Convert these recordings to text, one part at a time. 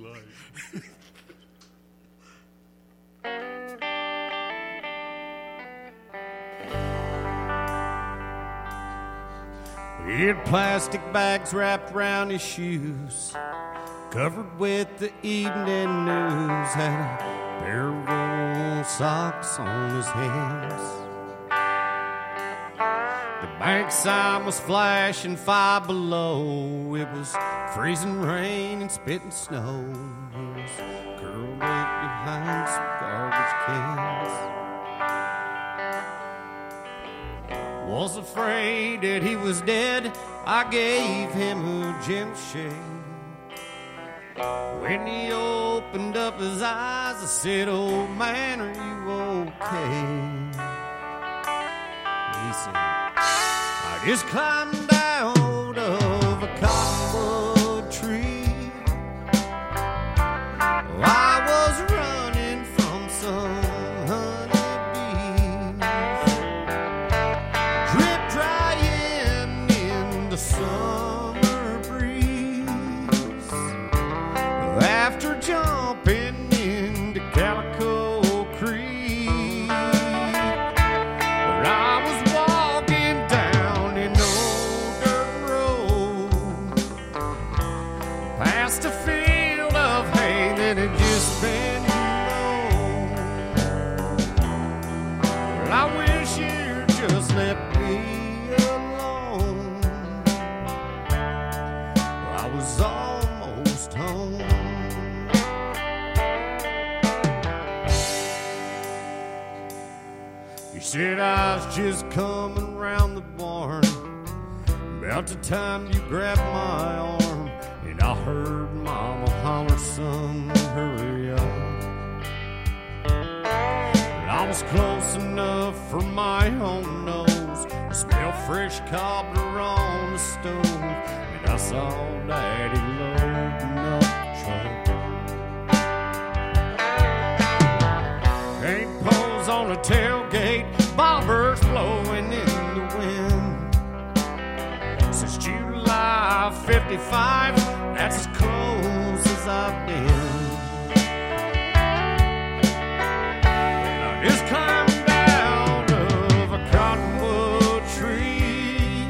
like. He had plastic bags wrapped around his shoes, covered with the evening news, had a pair of old socks on his hands. The bank sign was flashing 5 below. It was freezing rain and spitting snow. He was curled up behind some garbage cans. Was afraid that he was dead. I gave him a gentle shake. When he opened up his eyes, I said, "Old man, are you okay?" He said, "I just climbed out of a cottonwood tree. I was running from some honeybees, drip drying in the summer breeze. After jumping into Calico Creek, but I was walking down an old dirt road, past a field of hay that had just been mown. Well, I wish you'd just let me alone. Well, I was almost home. He said, "I was just coming round the barn, about the time you grabbed my arm, and I heard Mama holler, 'Son, hurry up.' But I was close enough for my own nose to smell fresh cobbler on the stove, and I saw Daddy loading up the truck. Paint poles on the tailgate, bobbers blowing in the wind. Since July 55, that's as close as I've been. I just climbed out of a cottonwood tree.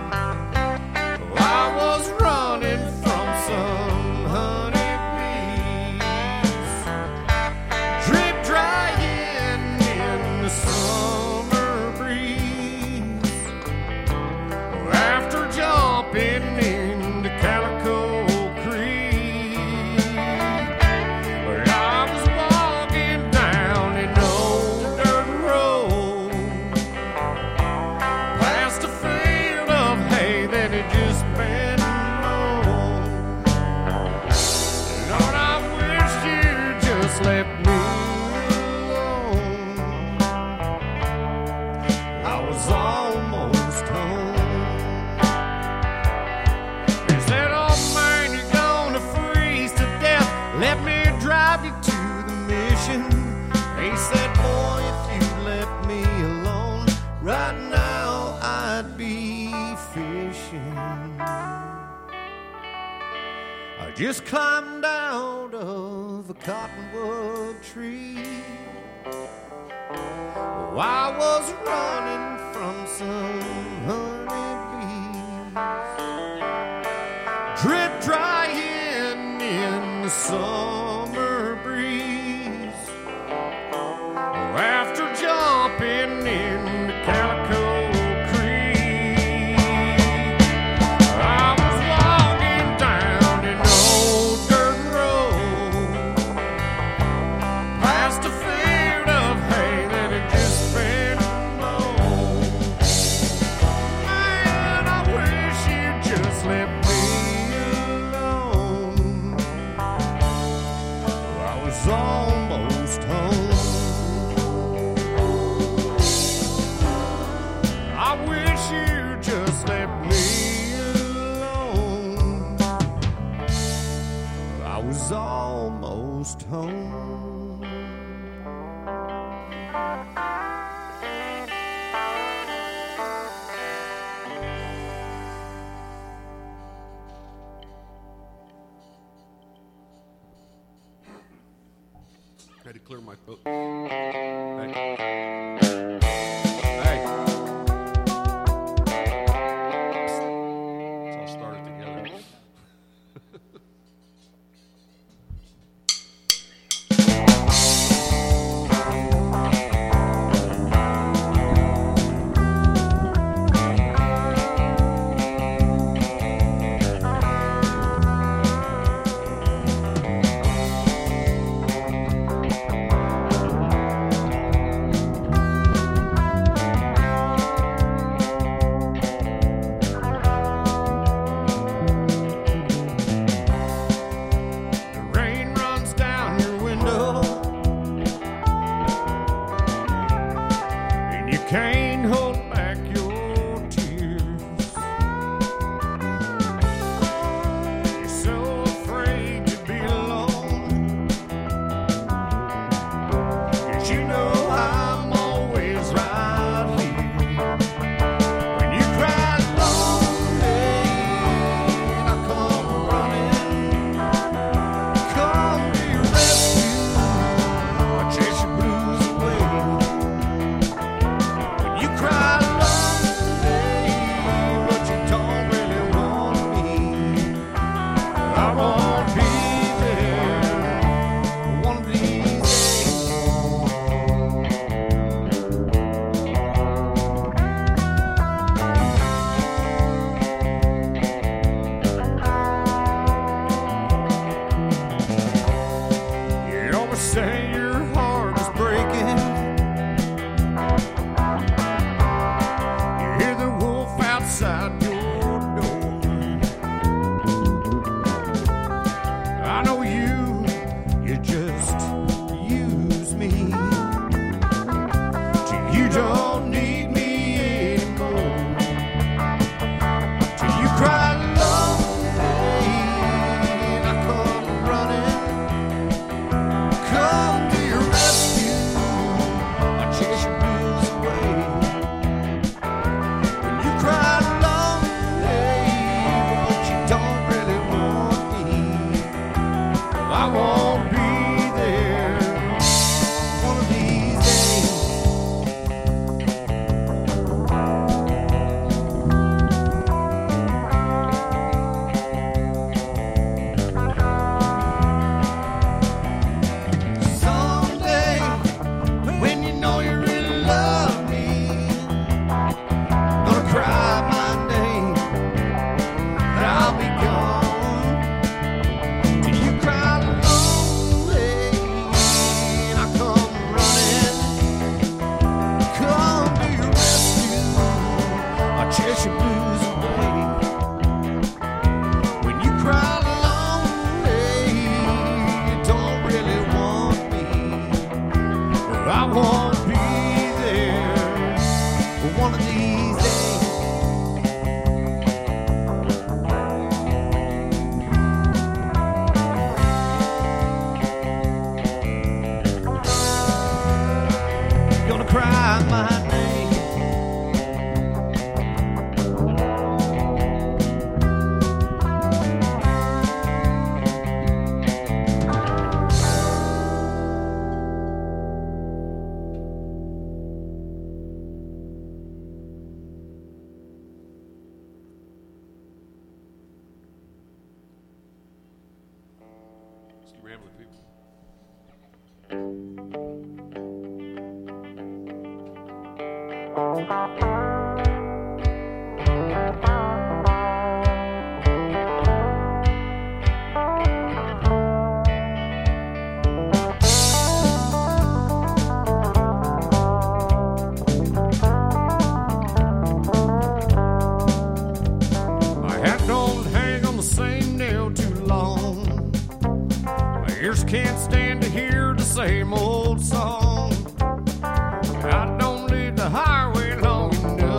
I was running from some honeybees, drip drying in the summer breeze. After jumping into Calico Creek, but I was walking down an old dirt road, past a field of hay that had just been mown. Lord, I wish you'd just let me alone. I was almost home. He said, "Oh man, you're gonna freeze to death. Let me drive you to the mission." He said, "Boy, if you left me alone, right now I'd be fishing." I just climbed out of a cottonwood tree. Oh, I was running from some honeybees, drip drying in the summer breeze. Oh, after jumping into Calico Creek, I was walking down an old dirt road, past a field of hay that had just been mown. Man, I wish you'd just let me alone. I was almost home. I wish you'd just let me alone. I was almost home. Had to clear my throat. Hey. Let's all start it together. Can't hold back your tears. You're so afraid to be alone, 'cause you know I'm always right here. When you cry lonely, I come running, come to your rescue, I chase your blues away. Cry lonely, but you don't really want me. I won't be there one of these days. You always say your heart is breaking. Outside your door, I know you just use me till you don't need me anymore, till you cry lonely and I come running, come to your rescue, I chase your blues away. Cry lonely, but you don't really want me. Well, I won't be there one of these days. Someday, when you know you really love me, cry my name, but I'll be gone till you cry lonely, and I come running, come to your rescue, I chase your blues away. When you cry lonely, you don't really want me, well, I won't be there for one of these days. Gonna cry my name. Let's keep rambling, people. My hat don't hang on the same nail too long. My ears can't stand to hear the same old song. I don't leave the highway long enough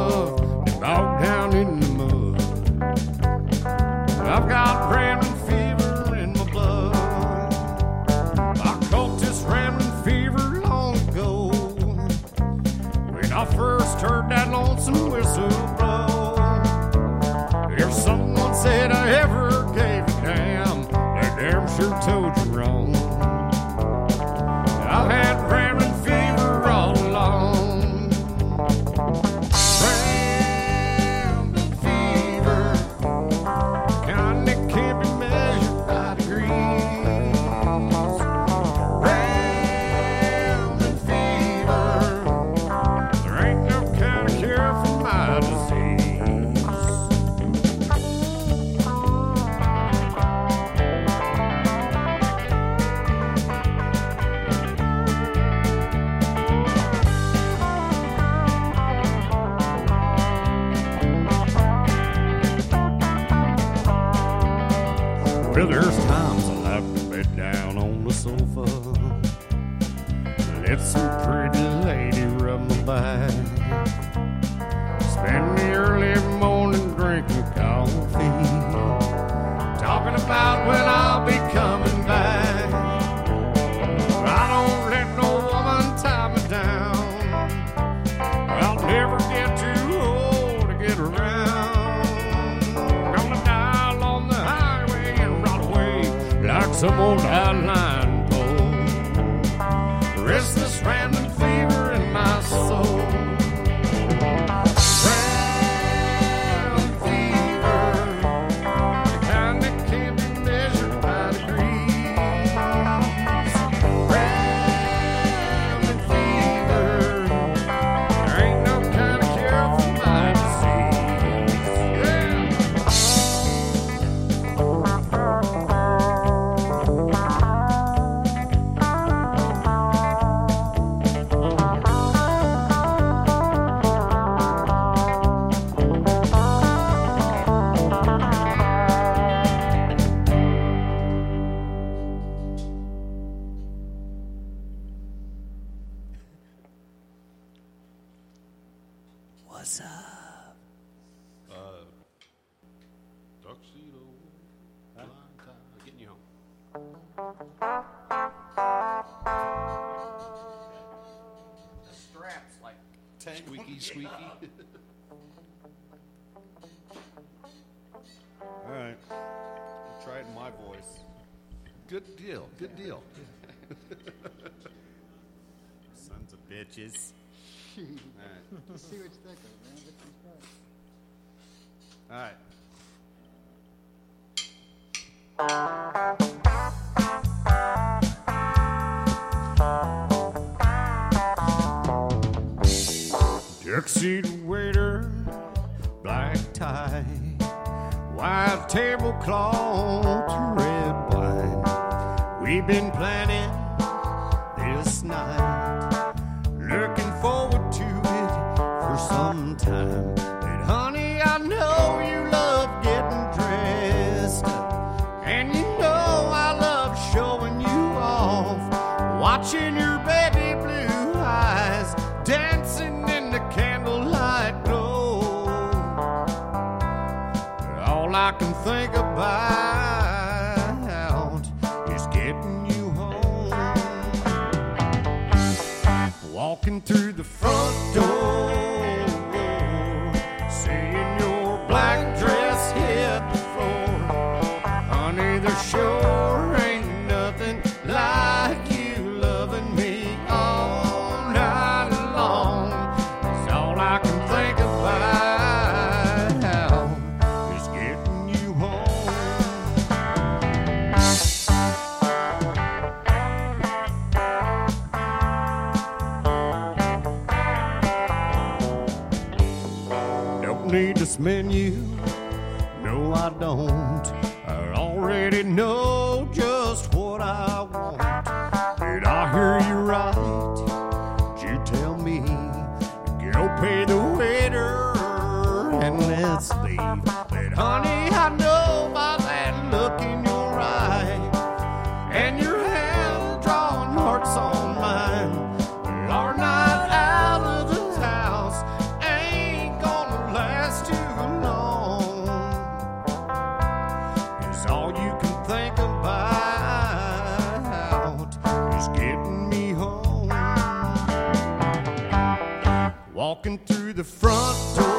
Well, there's times I like to bed down on the sofa, let some pretty lady rub my back, spend the early morning drinking coffee, talking about when I'll be coming back. I don't let no woman tie me down. I'll never get too old to get around. Gonna dial on the highway and run away like some old outline pole. Restless random fever in my soul. Random fever, the kind that can't be measured by degrees. Random fever, there ain't no kind of cure for my disease. Yeah. What's up? Tuxedo, blind tie, getting you home. The strap's like Squeaky, squeaky. All right, we'll try it in my voice. Good deal, good deal. Sons of bitches. All right. Let's see what you think of it, man. Get some stuff. All right. Tuxedo waiter, black tie, white tablecloth, red wine. We've been planning this night, looking forward to it for some time. But honey, I know you love getting dressed up, and you know I love showing you off, watching your baby blue eyes dancing in the candlelight glow. All I can think about is getting you home. Walking through the front door, seeing your black dress hit the floor. Honey, there sure ain't nothing like you loving me all night long. 'Cause all I can think about is getting you home. Don't need this menu, no I don't. I already know just what I want. Did I hear you right? Did you tell me? Go pay the waiter and let's leave. But honey, I know by that look in your eye and your hand drawing hearts on mine, our night out of the house ain't gonna last too long. 'Cause all you can think about is getting me home. Walking through the front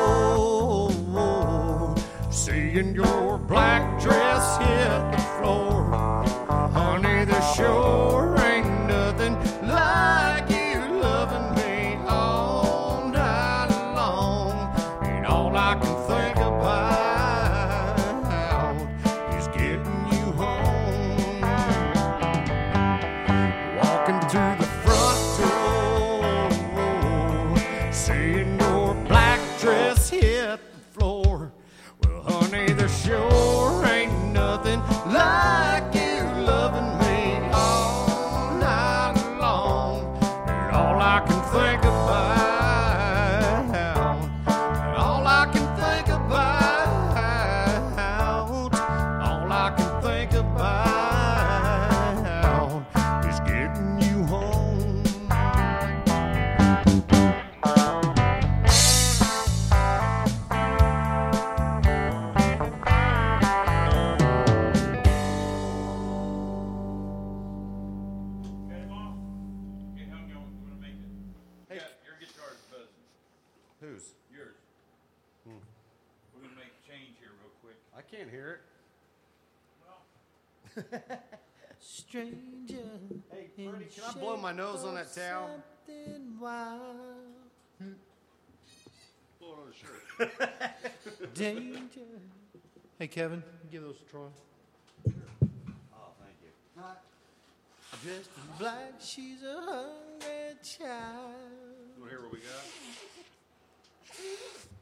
door, seeing your black dress hit the floor. Honey, there sure ain't nothing like you loving me all night long. And all I can think about is getting you home. Walking through the front door, seeing your black dress hit the floor. Well, honey, there sure ain't nothing like you loving me all night long. And all I can think about, all I can think about, all I can think about I can't hear it. Stranger. Hey, Freddie, can I blow my nose on that towel? Something wild. Blow it on the shirt. Danger. Hey, Kevin, give those a try. Oh, thank you. Dressed in black, she's a hungry child. You want to hear what we got?